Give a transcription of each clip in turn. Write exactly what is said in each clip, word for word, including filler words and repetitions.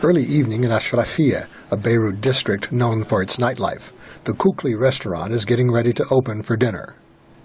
Early evening in Ashrafiyeh, a Beirut district known for its nightlife. The Kukli restaurant is getting ready to open for dinner.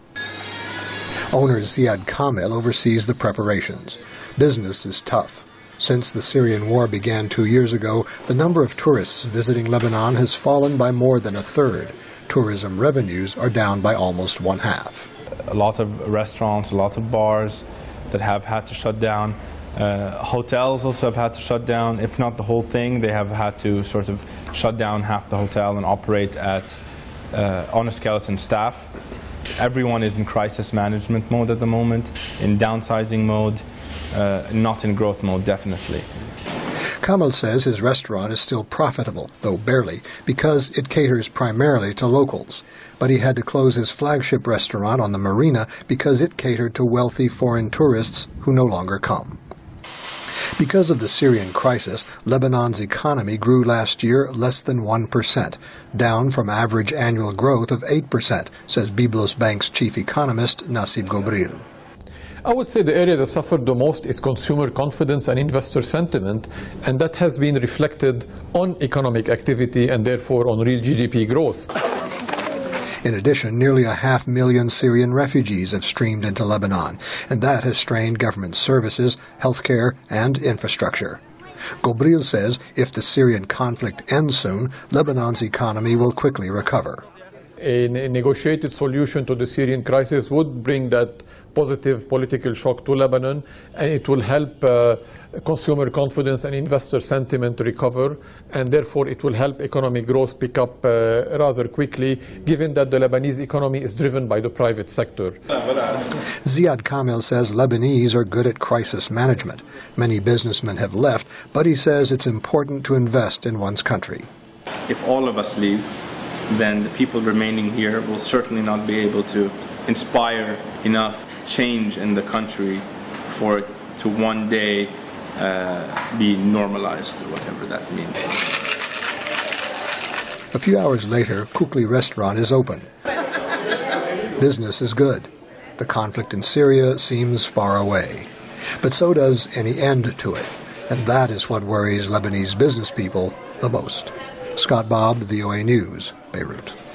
Owner Ziad Kamel oversees the preparations. Business is tough. Since the Syrian war began two years ago, the number of tourists visiting Lebanon has fallen by more than a third. Tourism revenues are down by almost one half. A lot of restaurants, a lot of bars that have had to shut down. Uh, hotels also have had to shut down. If not the whole thing, they have had to sort of shut down half the hotel and operate at uh, on a skeleton staff. Everyone is in crisis management mode at the moment, in downsizing mode, uh, not in growth mode, definitely. Kamel says his restaurant is still profitable, though barely, because it caters primarily to locals. But he had to close his flagship restaurant on the marina because it catered to wealthy foreign tourists who no longer come. Because of the Syrian crisis, Lebanon's economy grew last year less than one percent, down from average annual growth of eight percent, says Byblos Bank's chief economist, Nassib Gobril. I would say the area that suffered the most is consumer confidence and investor sentiment, and that has been reflected on economic activity and therefore on real G D P growth. In addition, nearly a half million Syrian refugees have streamed into Lebanon, and that has strained government services, healthcare, and infrastructure. Gobril says if the Syrian conflict ends soon, Lebanon's economy will quickly recover. A negotiated solution to the Syrian crisis would bring that positive political shock to Lebanon, and it will help uh, consumer confidence and investor sentiment to recover, and therefore it will help economic growth pick up uh, rather quickly, given that the Lebanese economy is driven by the private sector. Ziad Kamel says Lebanese are good at crisis management. Many businessmen have left, but he says it's important to invest in one's country. If all of us leave, then the people remaining here will certainly not be able to inspire enough change in the country for it to one day uh, be normalized, whatever that means. A few hours later, Kukli restaurant is open. Business is good. The conflict in Syria seems far away. But so does any end to it. And that is what worries Lebanese business people the most. Scott Bobb, V O A News, Beirut.